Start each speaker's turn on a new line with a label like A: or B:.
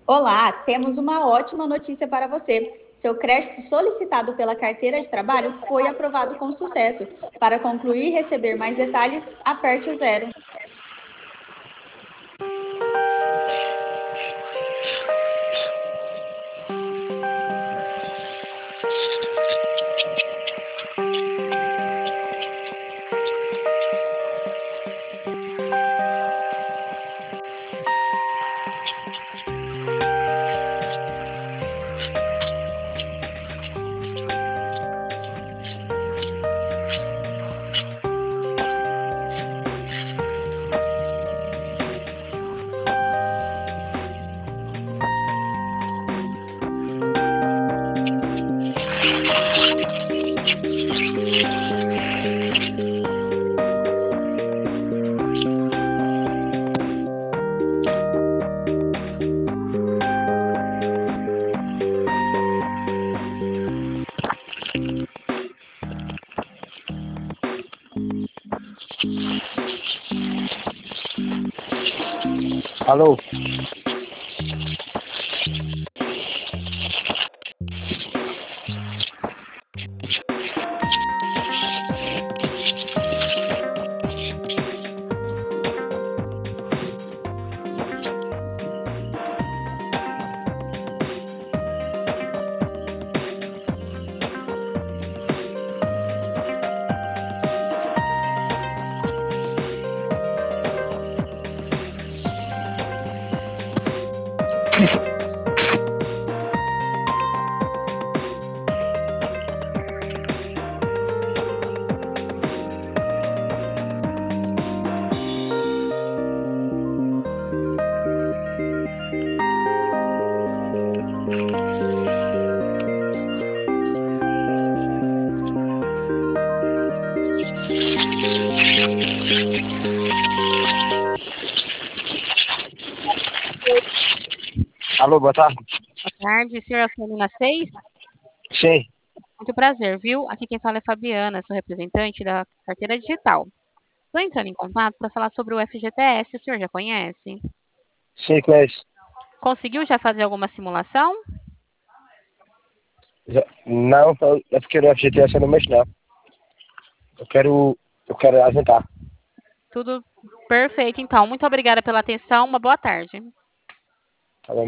A: Olá, temos uma ótima notícia para você. Seu crédito solicitado pela carteira de trabalho foi aprovado com sucesso. Para concluir e receber mais detalhes, aperte o zero.
B: Alô? Alô, boa tarde.
C: Boa tarde, senhor Alcelina 6.
B: Sim,
C: Muito prazer, viu? Aqui quem fala é Fabiana, sou representante da carteira digital. Estou entrando em contato para falar sobre o FGTS, o senhor já conhece?
B: sim, conheço.
C: Conseguiu já fazer alguma simulação?
B: Não, é porque no FGTS eu não mexo, não. Eu quero adiantar.
C: Tudo perfeito, então. Muito obrigada pela atenção, uma boa tarde.